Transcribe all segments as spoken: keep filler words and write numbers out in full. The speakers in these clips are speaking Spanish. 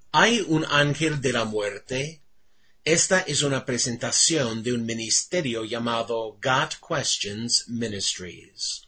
¿Hay un ángel de la muerte? Esta es una presentación de un ministerio llamado God Questions Ministries.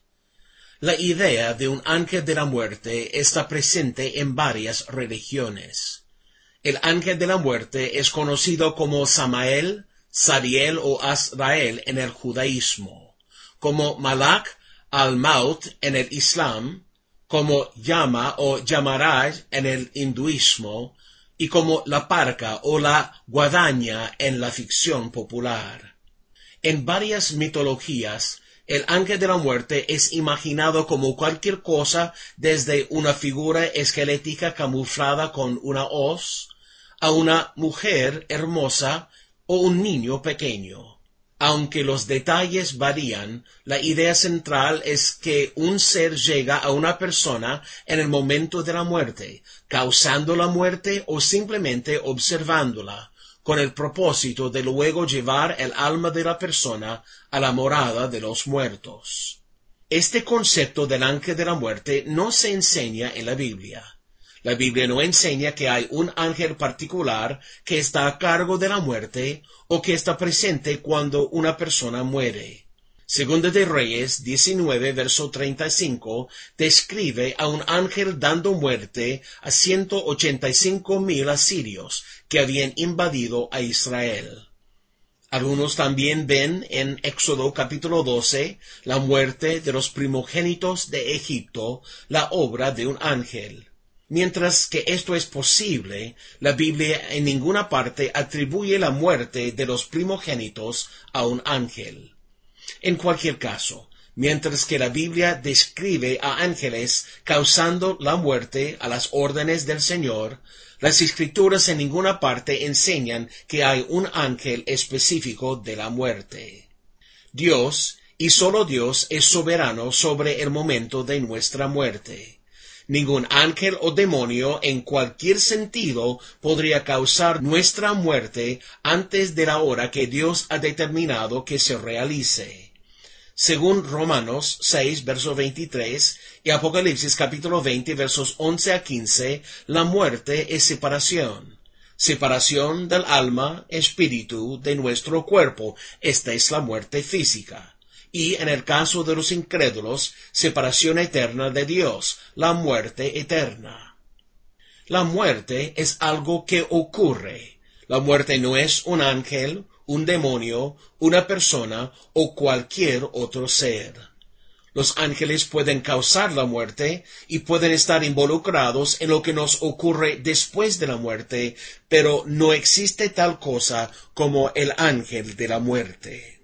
La idea de un ángel de la muerte está presente en varias religiones. El ángel de la muerte es conocido como Samael, Sariel o Azrael en el judaísmo, como Malak al-Maut en el Islam, como Yama o Yamaraj en el hinduismo, y como la parca o la guadaña en la ficción popular. En varias mitologías, el ángel de la muerte es imaginado como cualquier cosa desde una figura esquelética camuflada con una hoz, a una mujer hermosa o un niño pequeño. Aunque los detalles varían, la idea central es que un ser llega a una persona en el momento de la muerte, causando la muerte o simplemente observándola, con el propósito de luego llevar el alma de la persona a la morada de los muertos. Este concepto del ángel de la muerte no se enseña en la Biblia. La Biblia no enseña que hay un ángel particular que está a cargo de la muerte o que está presente cuando una persona muere. Segunda de Reyes diecinueve, verso treinta y cinco, describe a un ángel dando muerte a ciento ochenta y cinco mil asirios que habían invadido a Israel. Algunos también ven en Éxodo capítulo doce la muerte de los primogénitos de Egipto, la obra de un ángel. Mientras que esto es posible, la Biblia en ninguna parte atribuye la muerte de los primogénitos a un ángel. En cualquier caso, mientras que la Biblia describe a ángeles causando la muerte a las órdenes del Señor, las Escrituras en ninguna parte enseñan que hay un ángel específico de la muerte. Dios, y solo Dios, es soberano sobre el momento de nuestra muerte. Ningún ángel o demonio en cualquier sentido podría causar nuestra muerte antes de la hora que Dios ha determinado que se realice. Según Romanos seis, verso veintitrés, y Apocalipsis capítulo veinte, versos once a quince, la muerte es separación. Separación del alma, espíritu, de nuestro cuerpo. Esta es la muerte física. Y en el caso de los incrédulos, separación eterna de Dios, la muerte eterna. La muerte es algo que ocurre. La muerte no es un ángel, un demonio, una persona o cualquier otro ser. Los ángeles pueden causar la muerte y pueden estar involucrados en lo que nos ocurre después de la muerte, pero no existe tal cosa como el ángel de la muerte.